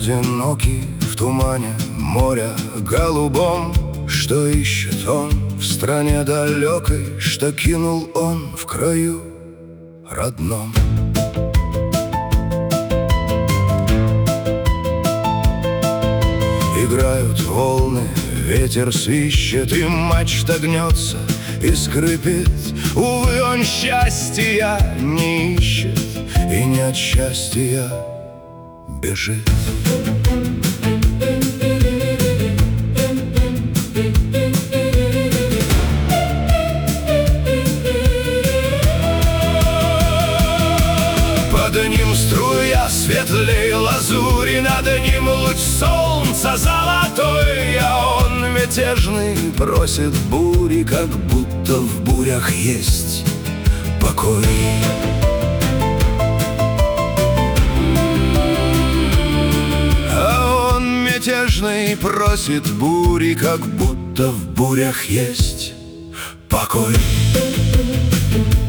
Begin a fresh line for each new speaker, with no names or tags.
одинокий в тумане моря голубом. Что ищет он в стране далекой, что кинул он в краю родном? Играют волны, ветер свищет, и мачта гнется, и скрипит. Увы, он счастья не ищет, и не от счастья бежит. Под ним струя светлей лазури, над ним луч солнца золотой, а он мятежный просит бури, как будто в бурях есть покой. А он мятежный просит бури, как будто в бурях есть покой.